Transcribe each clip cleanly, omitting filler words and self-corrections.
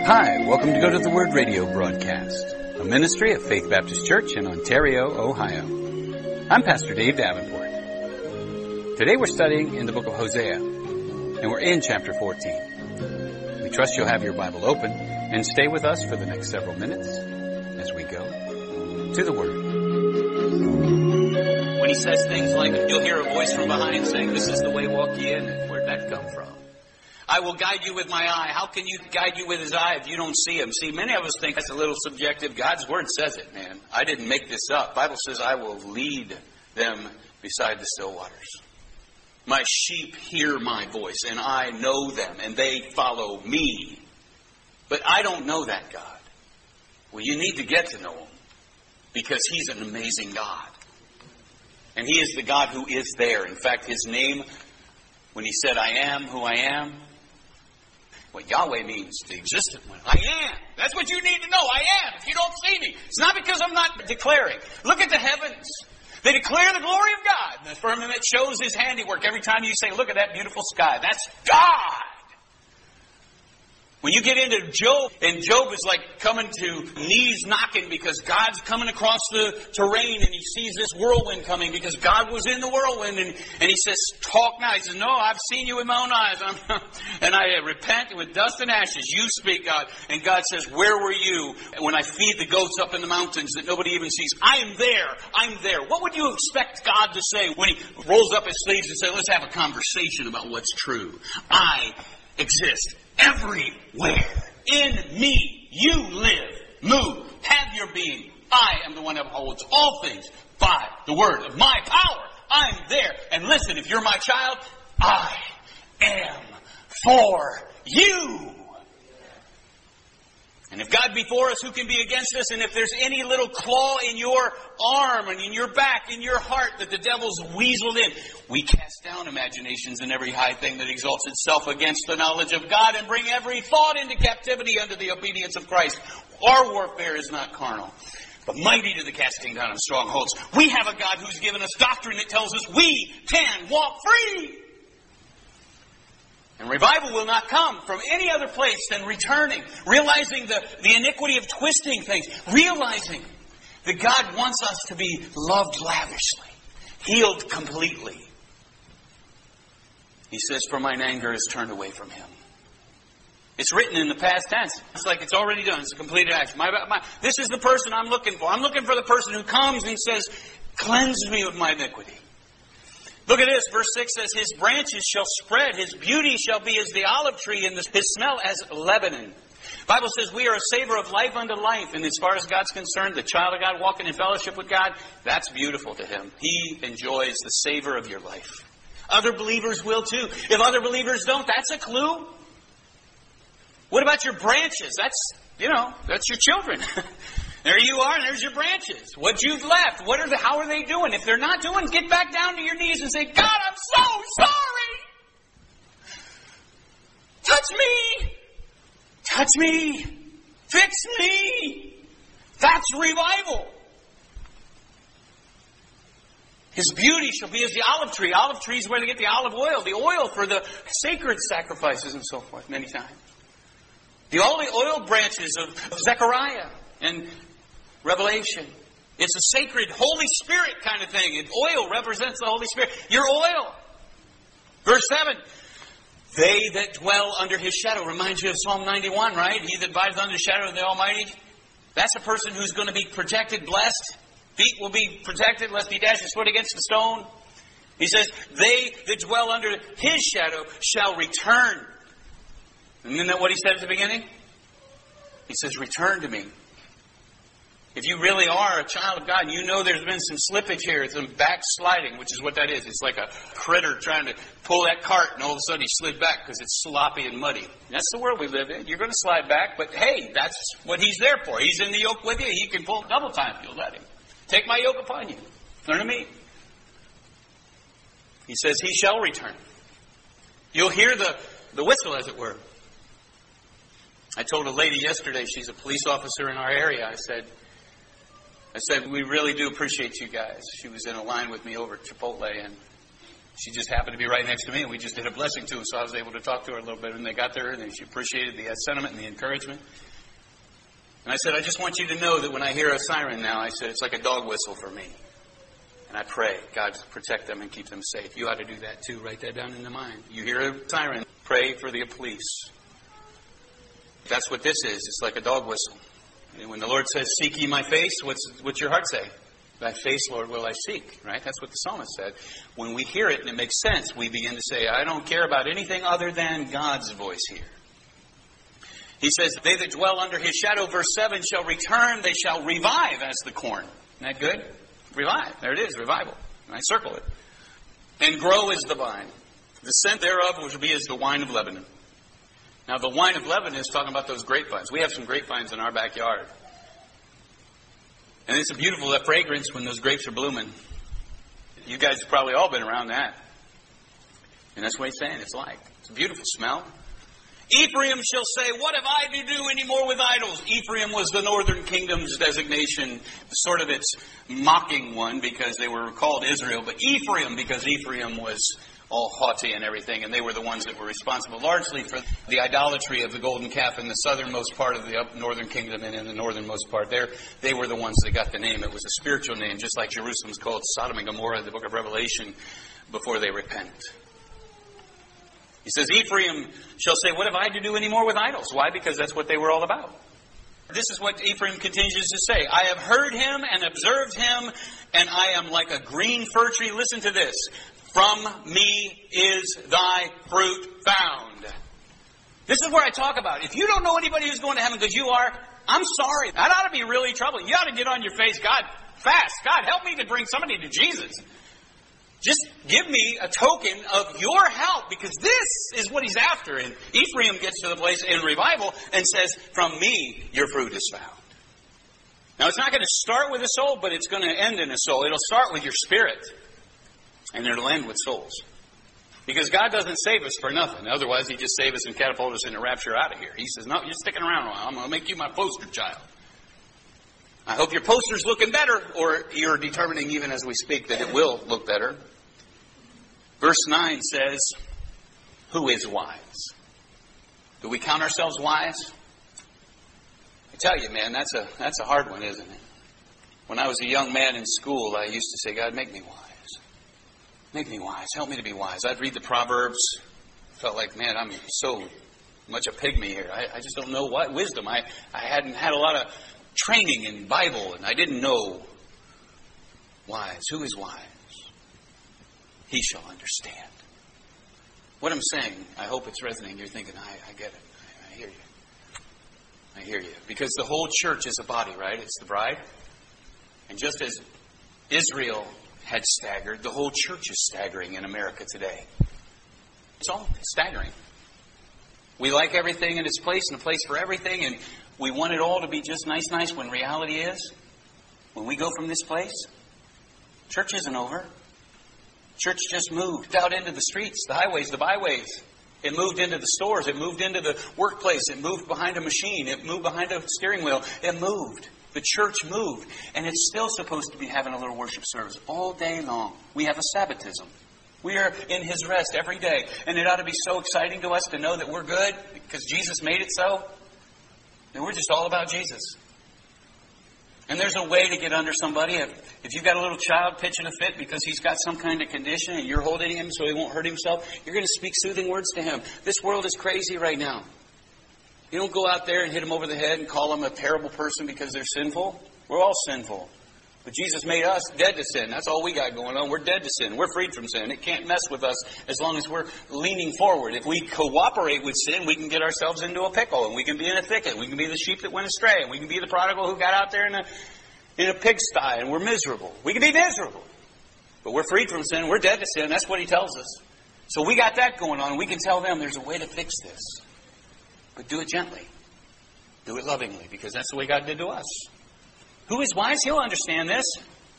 Hi, welcome to Go to the Word radio broadcast, a ministry of Faith Baptist Church in Ontario, Ohio. I'm Pastor Dave Davenport. Today we're studying in the book of Hosea, and we're in chapter 14. We trust you'll have your Bible open and stay with us for the next several minutes as we go to the Word. When he says things like, you'll hear a voice from behind saying, "This is the way, walk ye in," where'd that come from? I will guide you with my eye. How can you guide you with his eye if you don't see him? See, many of us think that's a little subjective. God's word says it, man. I didn't make this up. The Bible says, I will lead them beside the still waters. My sheep hear my voice, and I know them, and they follow me. But I don't know that God. Well, you need to get to know him, because he's an amazing God. And he is the God who is there. In fact, his name, when he said, I am who I am, what Yahweh means, the existent one. I am. That's what you need to know. I am. If you don't see me. It's not because I'm not declaring. Look at the heavens. They declare the glory of God. The firmament shows his handiwork. Every time you say, look at that beautiful sky. That's God. When you get into Job, and Job is like coming to knees knocking because God's coming across the terrain and he sees this whirlwind coming because God was in the whirlwind and he says, talk now. He says, no, I've seen you with my own eyes. And I repent with dust and ashes. You speak, God. And God says, where were you when I feed the goats up in the mountains that nobody even sees? I am there. I'm there. What would you expect God to say when he rolls up his sleeves and says, let's have a conversation about what's true? I exist everywhere. In me, you live, move, have your being. I am the one that upholds all things by the word of my power. I'm there. And listen, if you're my child, I am for you. And if God be for us, who can be against us? And if there's any little claw in your arm and in your back, in your heart that the devil's weaseled in, we cast down imaginations and every high thing that exalts itself against the knowledge of God and bring every thought into captivity under the obedience of Christ. Our warfare is not carnal, but mighty to the casting down of strongholds. We have a God who's given us doctrine that tells us we can walk free. And revival will not come from any other place than returning, realizing the iniquity of twisting things, realizing that God wants us to be loved lavishly, healed completely. He says, for mine anger is turned away from him. It's written in the past tense. It's like it's already done. It's a completed action. This is the person I'm looking for. I'm looking for the person who comes and says, cleanse me of my iniquity. Look at this. Verse 6 says, his branches shall spread. His beauty shall be as the olive tree, and his smell as Lebanon. The Bible says we are a savor of life unto life. And as far as God's concerned, the child of God walking in fellowship with God, that's beautiful to him. He enjoys the savor of your life. Other believers will too. If other believers don't, that's a clue. What about your branches? That's your children. There you are, and there's your branches. What you've left, how are they doing? If they're not doing, get back down to your knees and say, God, I'm so sorry. Touch me. Touch me. Fix me. That's revival. His beauty shall be as the olive tree. Olive tree is where they get the olive oil. The oil for the sacred sacrifices and so forth many times. The oil branches of Zechariah and Revelation. It's a sacred Holy Spirit kind of thing. And oil represents the Holy Spirit. Your oil. Verse 7. They that dwell under his shadow. Reminds you of Psalm 91, right? He that abides under the shadow of the Almighty. That's a person who's going to be protected, blessed. Feet will be protected lest he dash his foot against the stone. He says, they that dwell under his shadow shall return. And isn't that what he said at the beginning? He says, return to me. If you really are a child of God, and you know there's been some slippage here, some backsliding, which is what that is. It's like a critter trying to pull that cart, and all of a sudden he slid back because it's sloppy and muddy. That's the world we live in. You're going to slide back, but hey, that's what he's there for. He's in the yoke with you. He can pull double time if you'll let him. Take my yoke upon you. Learn of me. He says, he shall return. You'll hear the whistle, as it were. I told a lady yesterday, she's a police officer in our area, I said, we really do appreciate you guys. She was in a line with me over at Chipotle, and She just happened to be right next to me, and we just did a blessing too, so I was able to talk to her a little bit. And they got there, and she appreciated the sentiment and the encouragement. And I said, I just want you to know that when I hear a siren now, I said, it's like a dog whistle for me. And I pray, God, protect them and keep them safe. You ought to do that too. Write that down in the mind. You hear a siren, pray for the police. That's what this is. It's like a dog whistle. And when the Lord says, seek ye my face, what's your heart say? Thy face, Lord, will I seek. Right? That's what the psalmist said. When we hear it and it makes sense, we begin to say, I don't care about anything other than God's voice here. He says, they that dwell under his shadow, verse 7, shall return. They shall revive as the corn. Isn't that good? Revive. There it is, revival. And I circle it. And grow as the vine. The scent thereof will be as the wine of Lebanon. Now, the wine of Lebanon is talking about those grapevines. We have some grapevines in our backyard. And it's a beautiful fragrance when those grapes are blooming. You guys have probably all been around that. And that's what he's saying it's like. It's a beautiful smell. Ephraim shall say, what have I to do anymore with idols? Ephraim was the northern kingdom's designation, sort of its mocking one because they were called Israel. But Ephraim, because Ephraim was all haughty and everything, and they were the ones that were responsible largely for the idolatry of the golden calf in the southernmost part of the northern kingdom and in the northernmost part there. They were the ones that got the name. It was a spiritual name, just like Jerusalem's called Sodom and Gomorrah in the book of Revelation before they repent. He says, Ephraim shall say, what have I to do anymore with idols? Why? Because that's what they were all about. This is what Ephraim continues to say. I have heard him and observed him, and I am like a green fir tree. Listen to this. From me is thy fruit found. This is where I talk about. If you don't know anybody who's going to heaven because you are, I'm sorry. That ought to be really troubling. You ought to get on your face. God, fast. God, help me to bring somebody to Jesus. Just give me a token of your help, because this is what he's after. And Ephraim gets to the place in revival and says, from me your fruit is found. Now, it's not going to start with a soul, but it's going to end in a soul. It'll start with your spirit, and it'll end with souls. Because God doesn't save us for nothing. Otherwise, he'd just save us and catapult us in a rapture out of here. He says, no, you're sticking around a while. I'm going to make you my poster child. I hope your poster's looking better, or you're determining even as we speak that it will look better. Verse 9 says, who is wise? Do we count ourselves wise? I tell you, man, that's a hard one, isn't it? When I was a young man in school, I used to say, God, make me wise. Make me wise. Help me to be wise. I'd read the Proverbs. Felt like, man, I'm so much a pygmy here. I just don't know what wisdom. I hadn't had a lot of training in Bible, and I didn't know wise. Who is wise? He shall understand. What I'm saying, I hope it's resonating. You're thinking, I get it. I hear you. I hear you. Because the whole church is a body, right? It's the bride. And just as Israel had staggered, the whole church is staggering in America today. It's all staggering. We like everything in its place and a place for everything, and we want it all to be just nice when reality is, when we go from this place, church isn't over. Church just moved out into the streets, the highways, the byways. It moved into the stores. It moved into the workplace. It moved behind a machine. It moved behind a steering wheel. It moved. The church moved. And it's still supposed to be having a little worship service all day long. We have a Sabbatism. We are in his rest every day. And it ought to be so exciting to us to know that we're good because Jesus made it so. And we're just all about Jesus. And there's a way to get under somebody. If you've got a little child pitching a fit because he's got some kind of condition and you're holding him so he won't hurt himself, you're going to speak soothing words to him. This world is crazy right now. You don't go out there and hit him over the head and call him a terrible person because they're sinful. We're all sinful. But Jesus made us dead to sin. That's all we got going on. We're dead to sin. We're freed from sin. It can't mess with us as long as we're leaning forward. If we cooperate with sin, we can get ourselves into a pickle, and we can be in a thicket. We can be the sheep that went astray, and we can be the prodigal who got out there in a pigsty, and we're miserable. We can be miserable. But we're freed from sin. We're dead to sin. That's what he tells us. So we got that going on. We can tell them there's a way to fix this. But do it gently. Do it lovingly, because that's the way God did to us. Who is wise? He'll understand this.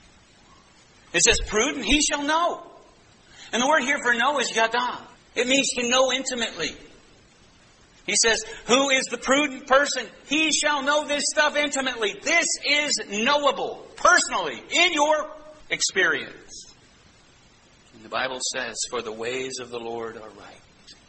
It says prudent, he shall know. And the word here for know is yada. It means to know intimately. He says, who is the prudent person? He shall know this stuff intimately. This is knowable, personally, in your experience. And The Bible says, for the ways of the Lord are right.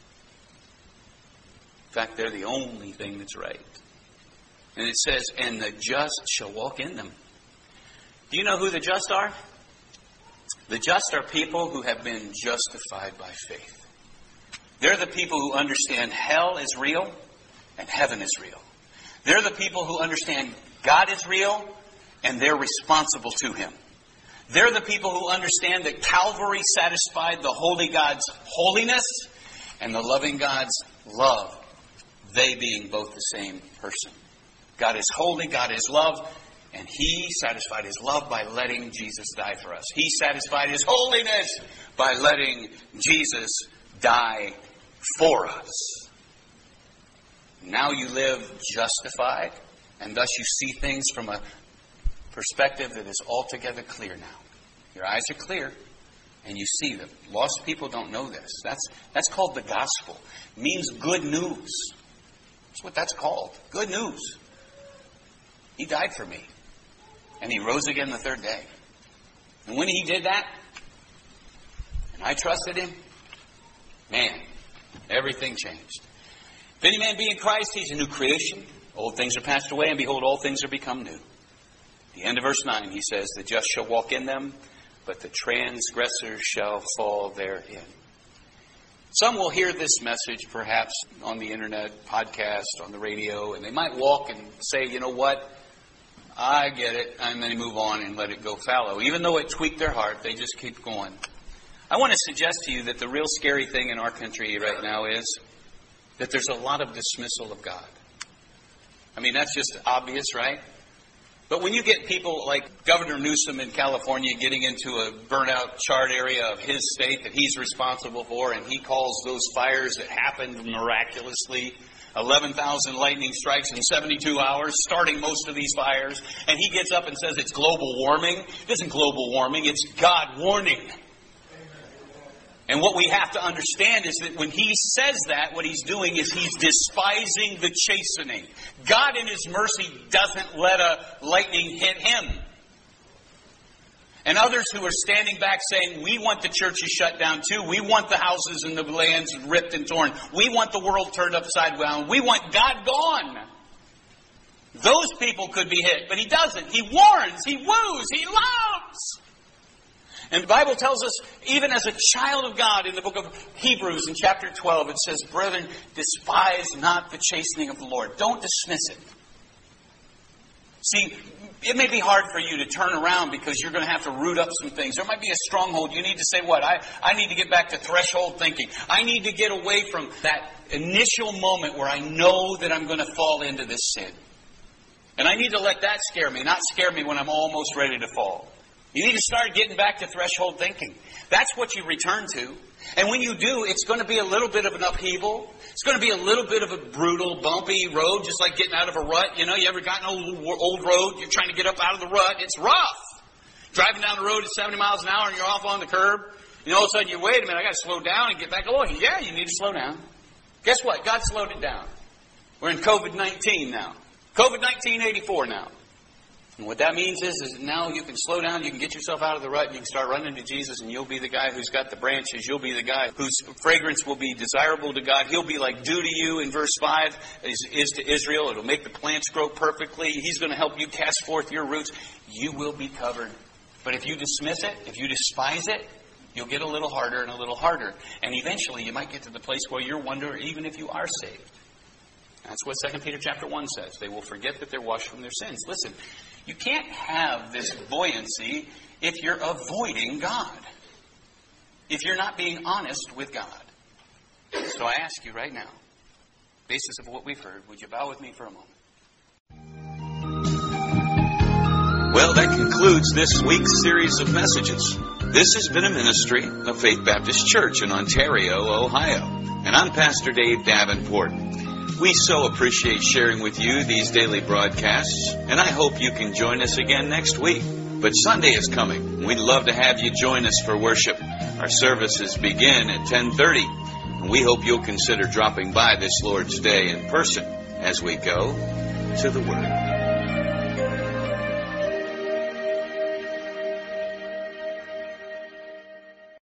In fact, they're the only thing that's right. And it says, and the just shall walk in them. Do you know who the just are? The just are people who have been justified by faith. They're the people who understand hell is real and heaven is real. They're the people who understand God is real and they're responsible to Him. They're the people who understand that Calvary satisfied the holy God's holiness and the loving God's love, they being both the same person. God is holy, God is love, and He satisfied His love by letting Jesus die for us. He satisfied His holiness by letting Jesus die for us. Now you live justified, and thus you see things from a perspective that is altogether clear now. Your eyes are clear, and you see them. Lost people don't know this. That's called the gospel. It means good news. That's what that's called. Good news. He died for me. And He rose again the third day. And when He did that, and I trusted Him, man, everything changed. If any man be in Christ, he's a new creation. Old things are passed away, and behold, all things are become new. At the end of verse 9, he says, the just shall walk in them, but the transgressors shall fall therein. Some will hear this message perhaps on the internet, podcast, on the radio, and they might walk and say, you know what? I get it. And then move on and let it go fallow. Even though it tweaked their heart, they just keep going. I want to suggest to you that the real scary thing in our country right now is that there's a lot of dismissal of God. I mean, that's just obvious, right? But when you get people like Governor Newsom in California getting into a burnout charred area of his state that he's responsible for, and he calls those fires that happened miraculously 11,000 lightning strikes in 72 hours, starting most of these fires, and he gets up and says it's global warming. It isn't global warming, it's God warning. And what we have to understand is that when he says that, what he's doing is he's despising the chastening. God in His mercy doesn't let a lightning hit Him. And others who are standing back saying, we want the churches shut down too. We want the houses and the lands ripped and torn. We want the world turned upside down. We want God gone. Those people could be hit, but He doesn't. He warns, He woos, He loves. And the Bible tells us, even as a child of God, in the book of Hebrews in chapter 12, it says, brethren, despise not the chastening of the Lord. Don't dismiss it. See, it may be hard for you to turn around because you're going to have to root up some things. There might be a stronghold. You need to say, what? I need to get back to threshold thinking. I need to get away from that initial moment where I know that I'm going to fall into this sin. And I need to let that scare me, not scare me when I'm almost ready to fall. You need to start getting back to threshold thinking. That's what you return to. And when you do, it's going to be a little bit of an upheaval. It's going to be a little bit of a brutal, bumpy road, just like getting out of a rut. You know, you ever gotten an old road? You're trying to get up out of the rut. It's rough. Driving down the road at 70 miles an hour and you're off on the curb. And all of a sudden you, wait a minute, I got to slow down and get back along. Yeah, you need to slow down. Guess what? God slowed it down. We're in COVID-19 now. COVID-19 84 now. And what that means is now you can slow down, you can get yourself out of the rut, and you can start running to Jesus, and you'll be the guy who's got the branches. You'll be the guy whose fragrance will be desirable to God. He'll be like dew to you in verse 5 is to Israel. It'll make the plants grow perfectly. He's going to help you cast forth your roots. You will be covered. But if you dismiss it, if you despise it, you'll get a little harder and a little harder. And eventually you might get to the place where you're wondering even if you are saved. That's what 2 Peter chapter 1 says. They will forget that they're washed from their sins. Listen, you can't have this buoyancy if you're avoiding God. If you're not being honest with God. So I ask you right now, basis of what we've heard, would you bow with me for a moment? Well, that concludes this week's series of messages. This has been a ministry of Faith Baptist Church in Ontario, Ohio. And I'm Pastor Dave Davenport. We so appreciate sharing with you these daily broadcasts, and I hope you can join us again next week. But Sunday is coming. We'd love to have you join us for worship. Our services begin at 10:30, and we hope you'll consider dropping by this Lord's Day in person as we go to the Word.